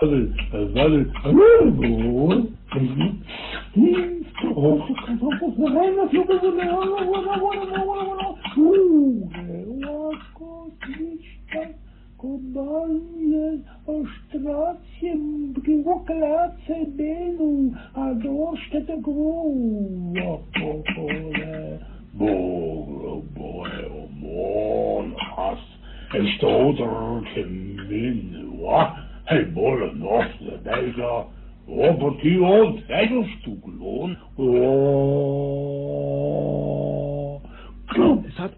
Кубань, Острацем, Бривоклаце, Белу, а дождь это грова поле. Боже, мон, хас, Stoter min, wa, hej bolle nosse, deze, op het hier, zegelstoekelon,